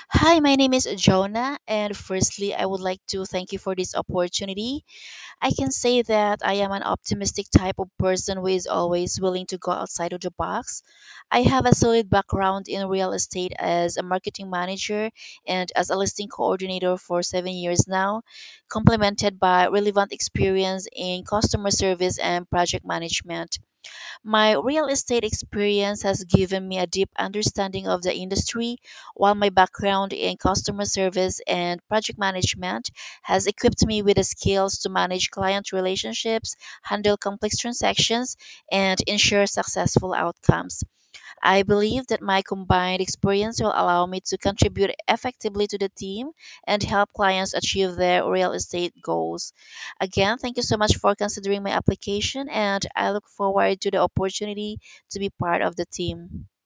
Hi, my name is Jonah, and firstly, I would like to thank you for this opportunity. I can say that I am an optimistic type of person who is always willing to go outside of the box. I have a solid background in real estate as a marketing manager and as a listing coordinator for 7 years now, complemented by relevant experience in customer service and project management. My real estate experience has given me a deep understanding of the industry, while my background in customer service and project management has equipped me with the skills to manage client relationships, handle complex transactions, and ensure successful outcomes. I believe that my combined experience will allow me to contribute effectively to the team and help clients achieve their real estate goals. Again, thank you so much for considering my application, and I look forward to the opportunity to be part of the team.